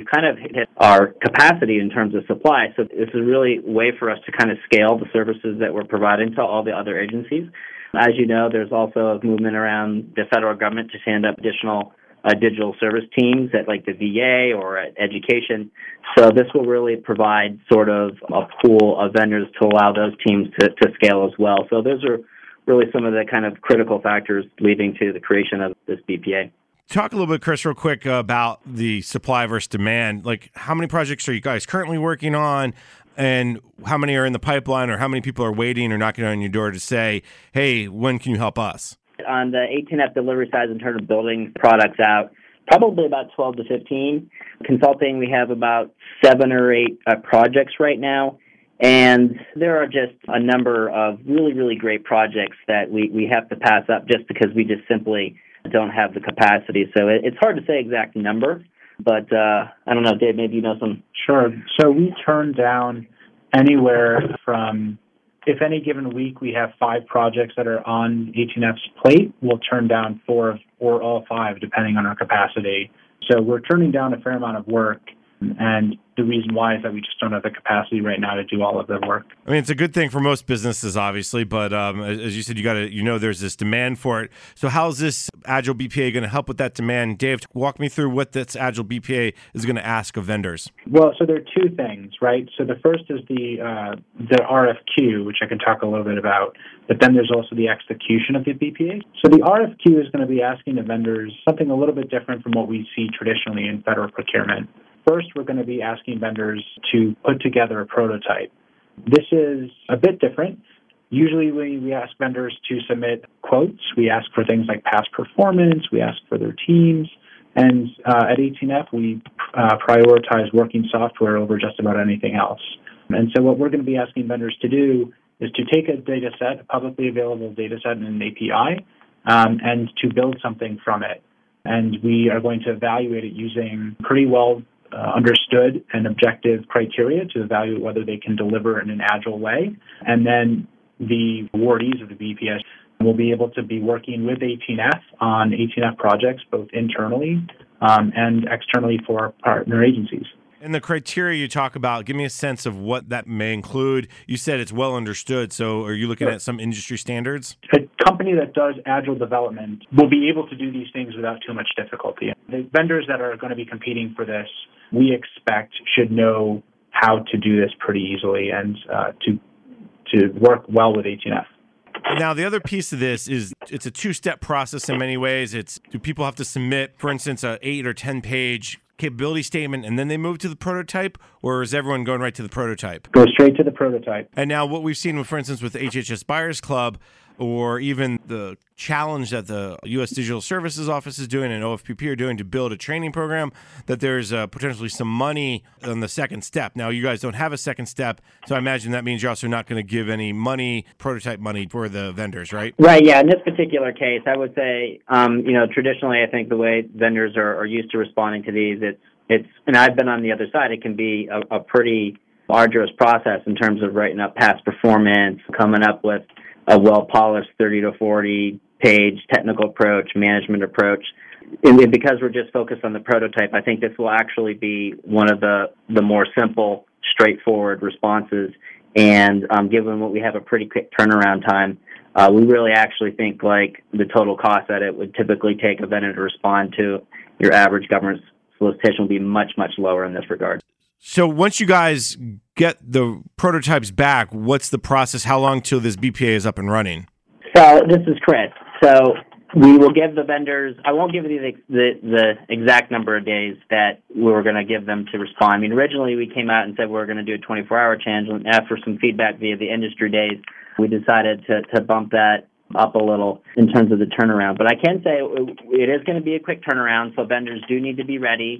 we've kind of hit our capacity in terms of supply. So this is really a way for us to kind of scale the services that we're providing to all the other agencies. As you know, there's also a movement around the federal government to stand up additional digital service teams at like the VA or at education. So this will really provide sort of a pool of vendors to allow those teams to scale as well. So those are really some of the kind of critical factors leading to the creation of this BPA. Talk a little bit, Chris, real quick about the supply versus demand. Like, how many projects are you guys currently working on, and how many are in the pipeline, or how many people are waiting or knocking on your door to say, hey, when can you help us? On the 18F delivery side, in terms of building products out, probably about 12 to 15. Consulting, we have about 7 or 8 projects right now. And there are just a number of really, really great projects that we have to pass up just because we just simply don't have the capacity. So it's hard to say exact number, but I don't know, Dave, maybe you know some. Sure. So we turn down anywhere from, if any given week we have 5 projects that are on 18F's plate, we'll turn down 4 or all 5, depending on our capacity. So we're turning down a fair amount of work. And the reason why is that we just don't have the capacity right now to do all of the work. I mean, it's a good thing for most businesses, obviously, but as you said, there's this demand for it. So how is this Agile BPA going to help with that demand? Dave, walk me through what this Agile BPA is going to ask of vendors. Well, so there are 2 things, right? So the first is the RFQ, which I can talk a little bit about, but then there's also the execution of the BPA. So the RFQ is going to be asking the vendors something a little bit different from what we see traditionally in federal procurement. First, we're going to be asking vendors to put together a prototype. This is a bit different. Usually we ask vendors to submit quotes. We ask for things like past performance. We ask for their teams. And at 18F, we prioritize working software over just about anything else. And so what we're going to be asking vendors to do is to take a data set, a publicly available data set and an API, and to build something from it. And we are going to evaluate it using pretty well understood and objective criteria to evaluate whether they can deliver in an agile way. And then the awardees of the BPS will be able to be working with 18F on 18F projects, both internally and externally for our partner agencies. And the criteria you talk about, give me a sense of what that may include. You said it's well understood, so are you looking at some industry standards? A company that does agile development will be able to do these things without too much difficulty. The vendors that are going to be competing for this, we expect, should know how to do this pretty easily and to work well with 18F. Now, the other piece of this is it's a 2-step process in many ways. Do people have to submit, for instance, an 8 or 10-page capability statement, and then they move to the prototype, or is everyone going right to the prototype? Go straight to the prototype. And now what we've seen, for instance, with the HHS Buyers Club, or even the challenge that the U.S. Digital Services Office is doing and OFPP are doing to build a training program, that there's potentially some money on the second step. Now, you guys don't have a second step, so I imagine that means you're also not going to give any money, prototype money, for the vendors, right? Right, yeah. In this particular case, I would say, traditionally, I think the way vendors are used to responding to these, it's and I've been on the other side, it can be a pretty arduous process in terms of writing up past performance, coming up with a well-polished 30 to 40-page technical approach, management approach. And because we're just focused on the prototype, I think this will actually be one of the more simple, straightforward responses. And given what we have a pretty quick turnaround time, we really actually think like the total cost that it would typically take a vendor to respond to your average government solicitation will be much, much lower in this regard. So once you guys get the prototypes back, what's the process? How long till this BPA is up and running? So this is Chris. So we will give the vendors, I won't give you the exact number of days that we were going to give them to respond. I mean, originally we came out and said we were going to do a 24-hour challenge, and after some feedback via the industry days, we decided to bump that up a little in terms of the turnaround. But I can say it is going to be a quick turnaround, so vendors do need to be ready.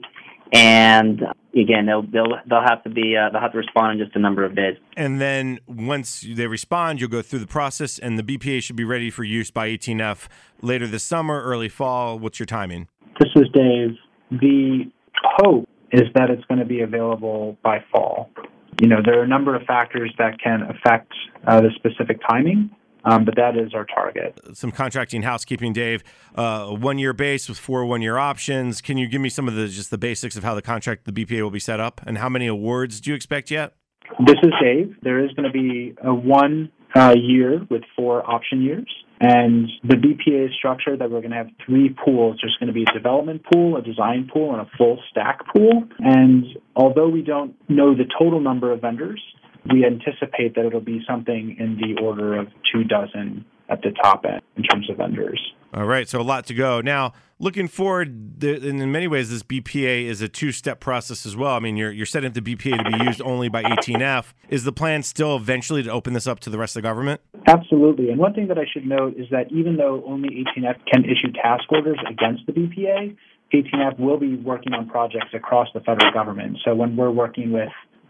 And again, they'll have to respond in just a number of days. And then once they respond, you'll go through the process, and the BPA should be ready for use by 18F later this summer, early fall. What's your timing? This is Dave. The hope is that it's going to be available by fall. There are a number of factors that can affect the specific timing, but that is our target. Some contracting housekeeping, Dave. 1 year base with 4 1-year options. Can you give me some of the basics of how the contract, the BPA will be set up, and how many awards do you expect yet? This is Dave. There is going to be a 1 year with 4 option years. And the BPA is structured that we're going to have 3 pools. There's going to be a development pool, a design pool, and a full stack pool. And although we don't know the total number of vendors, we anticipate that it'll be something in the order of 24 at the top end in terms of vendors. All right, so a lot to go. Now, looking forward, in many ways, this BPA is a 2-step process as well. I mean, you're setting up the BPA to be used only by 18F. Is the plan still eventually to open this up to the rest of the government? Absolutely. And one thing that I should note is that even though only 18F can issue task orders against the BPA, 18F will be working on projects across the federal government. So when we're working with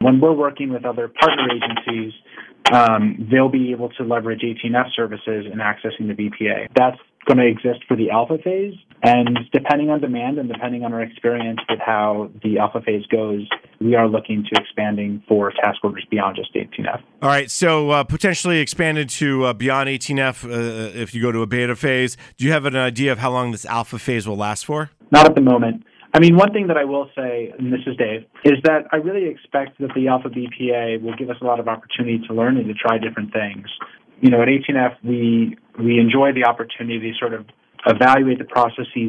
other partner agencies, they'll be able to leverage 18F services in accessing the BPA. That's going to exist for the alpha phase, and depending on demand and depending on our experience with how the alpha phase goes, we are looking to expanding for task orders beyond just 18F. All right, so potentially expanded to beyond 18F if you go to a beta phase. Do you have an idea of how long this alpha phase will last for? Not at the moment. I mean, one thing that I will say, and this is Dave, is that I really expect that the Alpha BPA will give us a lot of opportunity to learn and to try different things. You know, at 18F, we enjoy the opportunity to sort of evaluate the processes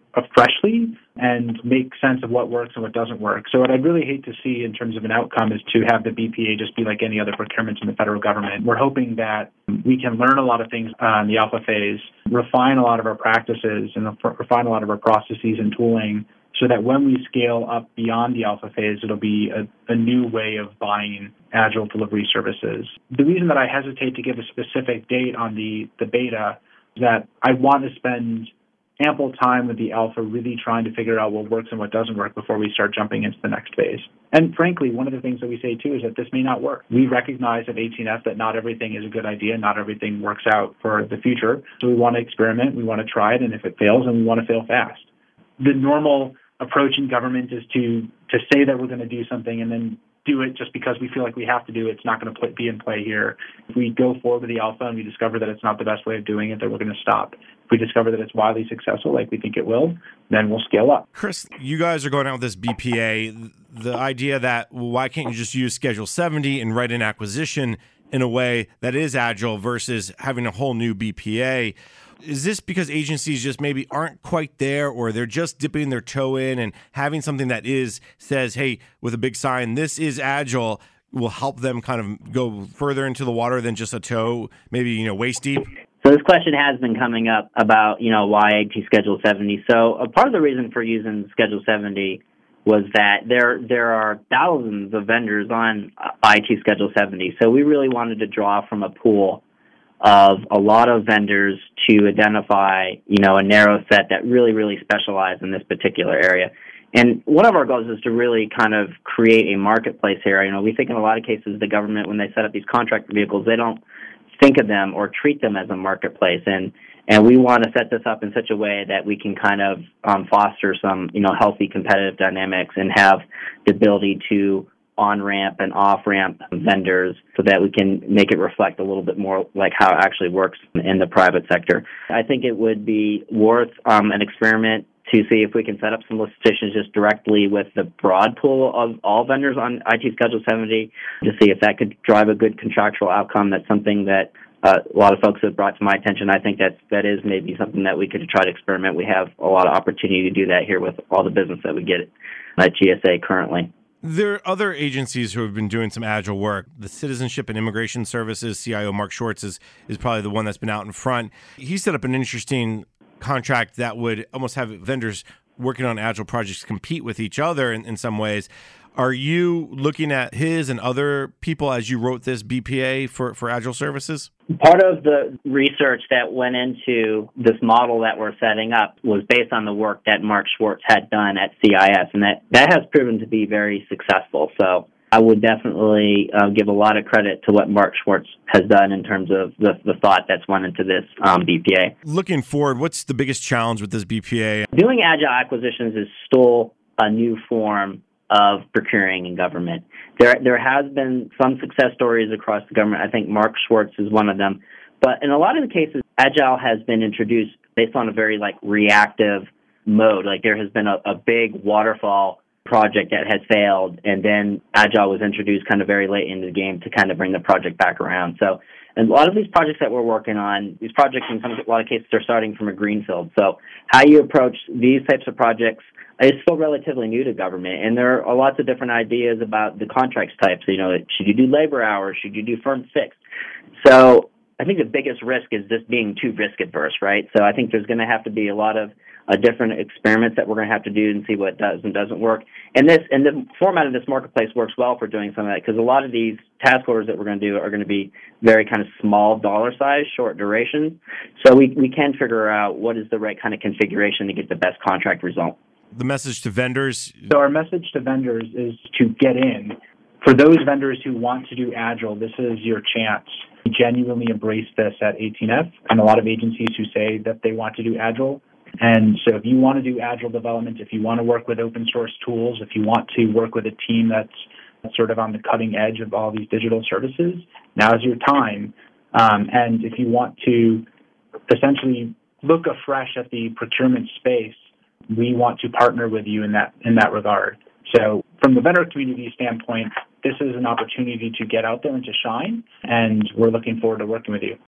freshly and make sense of what works and what doesn't work. So what I'd really hate to see in terms of an outcome is to have the BPA just be like any other procurements in the federal government. We're hoping that we can learn a lot of things on the alpha phase, refine a lot of our practices, and refine a lot of our processes and tooling, so that when we scale up beyond the alpha phase, it'll be a new way of buying agile delivery services. The reason that I hesitate to give a specific date on the beta is that I want to spend ample time with the alpha really trying to figure out what works and what doesn't work before we start jumping into the next phase. And frankly, one of the things that we say too is that this may not work. We recognize at 18F that not everything is a good idea, not everything works out for the future. So we want to experiment, we want to try it, and if it fails, then we want to fail fast. The normal approach in government is to say that we're going to do something and then do it just because we feel like we have to do it. It's not going to be in play here. If we go forward with the alpha and we discover that it's not the best way of doing it, then we're going to stop. If we discover that it's wildly successful, like we think it will, then we'll scale up. Chris, you guys are going out with this BPA. The idea that, well, why can't you just use Schedule 70 and write an acquisition in a way that is agile versus having a whole new BPA? Is this because agencies just maybe aren't quite there, or they're just dipping their toe in and having something that says, hey, with a big sign, this is agile, will help them kind of go further into the water than just a toe, maybe, waist deep? So this question has been coming up about, why IT Schedule 70. So a part of the reason for using Schedule 70 was that there are thousands of vendors on IT Schedule 70. So we really wanted to draw from a pool of a lot of vendors to identify, a narrow set that really, really specialize in this particular area. And one of our goals is to really kind of create a marketplace here. We think in a lot of cases the government, when they set up these contract vehicles, they don't think of them or treat them as a marketplace. And we want to set this up in such a way that we can kind of foster some, healthy competitive dynamics and have the ability to on-ramp and off-ramp vendors so that we can make it reflect a little bit more like how it actually works in the private sector. I think it would be worth an experiment to see if we can set up some solicitations just directly with the broad pool of all vendors on IT Schedule 70 to see if that could drive a good contractual outcome. That's something that a lot of folks have brought to my attention. I think that is maybe something that we could try to experiment. We have a lot of opportunity to do that here with all the business that we get at GSA currently. There are other agencies who have been doing some agile work. The Citizenship and Immigration Services CIO, Mark Schwartz, is probably the one that's been out in front. He set up an interesting contract that would almost have vendors working on agile projects compete with each other in some ways. Are you looking at his and other people as you wrote this BPA for agile services? Part of the research that went into this model that we're setting up was based on the work that Mark Schwartz had done at CIS, and that has proven to be very successful. So I would definitely give a lot of credit to what Mark Schwartz has done in terms of the thought that's went into this BPA. Looking forward, what's the biggest challenge with this BPA? Doing agile acquisitions is still a new form of procuring in government. There has been some success stories across the government. I think Mark Schwartz is one of them. But in a lot of the cases, Agile has been introduced based on a very reactive mode. Like there has been a big waterfall project that has failed, and then Agile was introduced kind of very late into the game to kind of bring the project back around. So, and a lot of these projects that we're working on, these projects in a lot of cases are starting from a greenfield. So how you approach these types of projects is still relatively new to government, and there are lots of different ideas about the contracts types. Should you do labor hours? Should you do firm fixed? So I think the biggest risk is just being too risk adverse, right? So I think there's going to have to be a lot of different experiments that we're going to have to do and see what does and doesn't work. And the format of this marketplace works well for doing some of that, because a lot of these task orders that we're going to do are going to be very kind of small dollar size, short duration. So we can figure out what is the right kind of configuration to get the best contract result. The message to vendors? So our message to vendors is to get in. For those vendors who want to do Agile, this is your chance. We genuinely embrace this at 18F, and a lot of agencies who say that they want to do Agile. And so if you want to do Agile development, if you want to work with open source tools, if you want to work with a team that's sort of on the cutting edge of all these digital services, now is your time. And if you want to essentially look afresh at the procurement space, we want to partner with you in that regard. So from the vendor community standpoint, this is an opportunity to get out there and to shine, and we're looking forward to working with you.